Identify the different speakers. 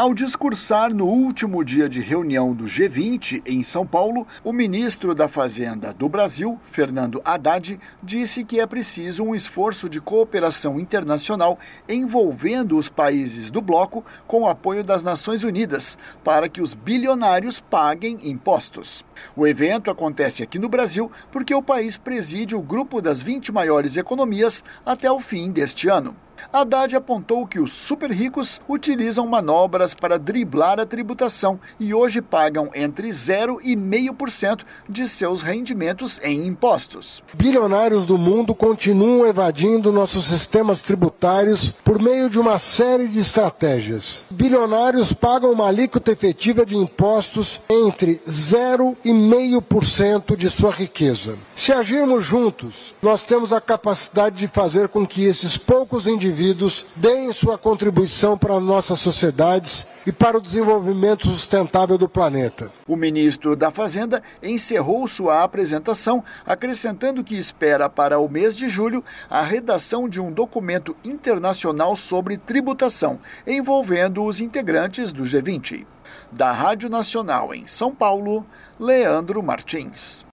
Speaker 1: Ao discursar no último dia de reunião do G20 em São Paulo, o ministro da Fazenda do Brasil, Fernando Haddad, disse que é preciso um esforço de cooperação internacional envolvendo os países do bloco com o apoio das Nações Unidas para que os bilionários paguem impostos. O evento acontece aqui no Brasil porque o país preside o grupo das 20 maiores economias até o fim deste ano. Haddad apontou que os super ricos utilizam manobras para driblar a tributação e hoje pagam entre 0% e 0,5% de seus rendimentos em impostos.
Speaker 2: Bilionários do mundo continuam evadindo nossos sistemas tributários por meio de uma série de estratégias. Bilionários pagam uma alíquota efetiva de impostos entre 0% e 0,5% de sua riqueza. Se agirmos juntos, nós temos a capacidade de fazer com que esses poucos indivíduos deem sua contribuição para nossas sociedades e para o desenvolvimento sustentável do planeta.
Speaker 1: O ministro da Fazenda encerrou sua apresentação, acrescentando que espera para o mês de julho a redação de um documento internacional sobre tributação, envolvendo os integrantes do G20. Da Rádio Nacional em São Paulo, Leandro Martins.